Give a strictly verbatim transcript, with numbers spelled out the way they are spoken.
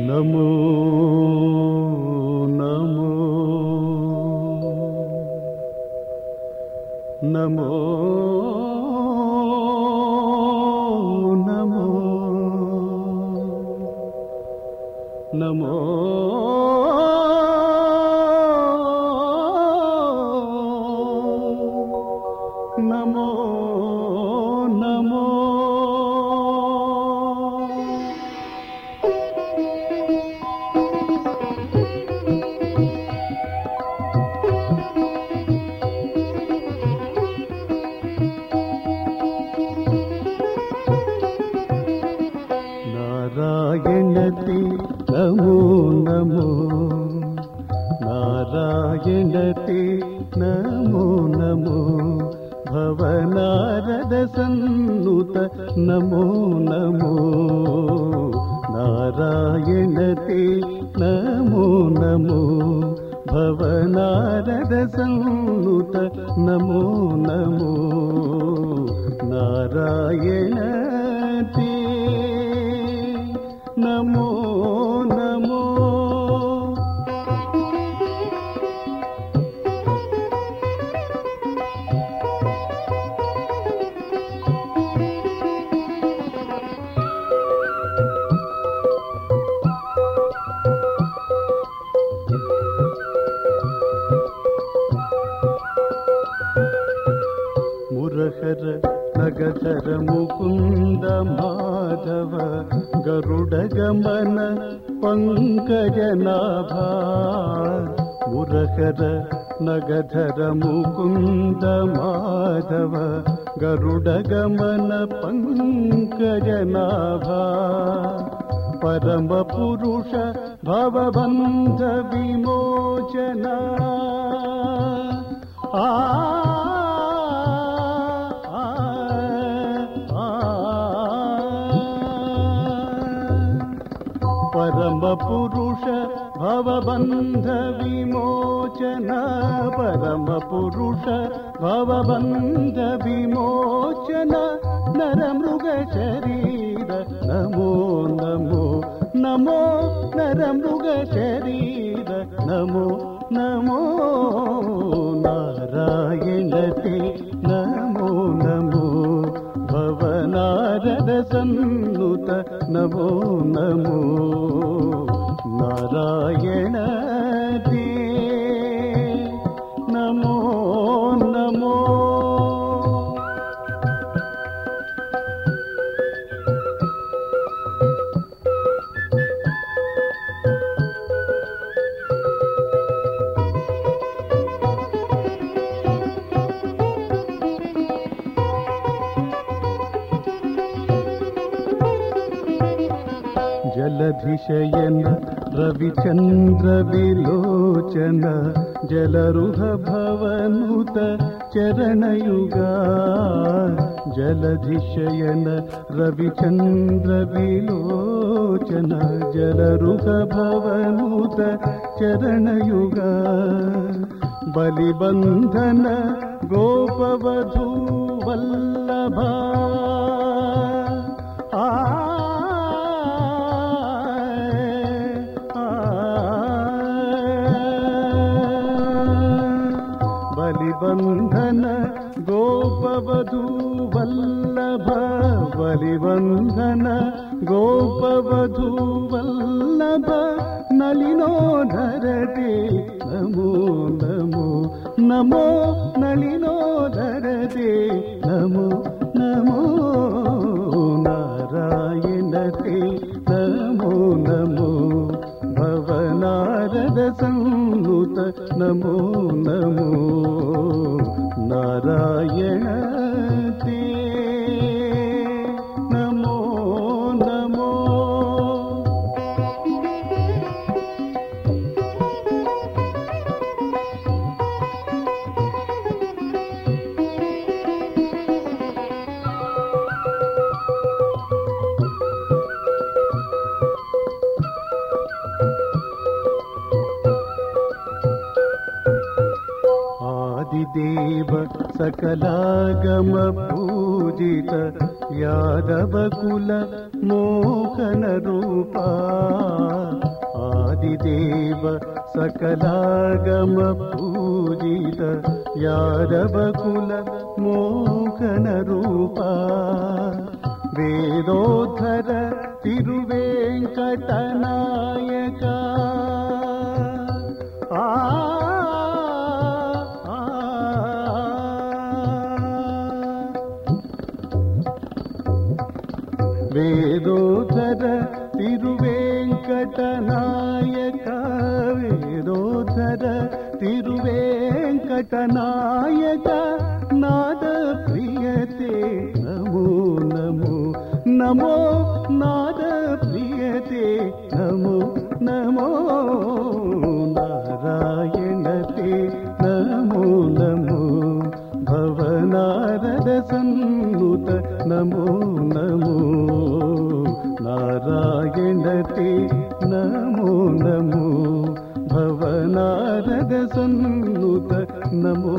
నమో నమో నమో నమో నమో నమో నమో నారాయణతే నమో నమో నారాయణతే నమో నమో భవనారద సన్నుత నమో నమో నారాయణతే నమో నమో భవనారద సన్నుత నమో నమో నారాయణతే నమో నమో మురహర నగధర ముకుంద మాధవ గరుడ గమన పంకజనాభ మురహర నగధర ముకుంద మాధవ గరుడ గమన పంకజనాభ పరమ పురుష భవబంధ విమోచన ఆ పరమ పురుష భవబంధ విమోచన పరమ పురుష భవబంధ విమోచన నరమృగ శరీర నమో నమో నమో నరమృగ శరీర నమో నమో నారాయణతే నమో నమో భవనారద సన్నుత నమో నమో నారాయణతే నమో నమో జలధిశయన రవిచంద్ర విలోచన జలరుహ భవనుత చరణయుగా జలధిశయన రవిచంద్ర విలోచన జలరుహ భవనుత చరణయుగా బలిబంధన గోపవధూ వల్లభ ఆ బలిబంధన గోపవధూ వల్లభ బలిబంధన గోపవధూ వల్లభ నళినోధరతే నమో నమో నమో నళినోధరతే నమో నమో నారాయణతే నమో నమో భవనారద సన్నుత నమో నమో నారాయణతే నమో నమో ఆదిదేవ सकलागम पूजित యాదవ కుల మోహన రూపా ఆదిదేవ సకలాగమ పూజిత యాదవ కుల మోహన రూపా వేదోధర తిరువేంకటనాయక ఆ వేదోధర తిరువేంకటనాయక వేదోధర తిరువేంకటనాయక నాద ప్రియతే నమో నమో నమో నాద ప్రియతే నమో నమో నారాయణతే నమో నమో భవనారద సన్నుత నమో నమో నారాయణతే నమో నమో భవనారద సన్నుత నమో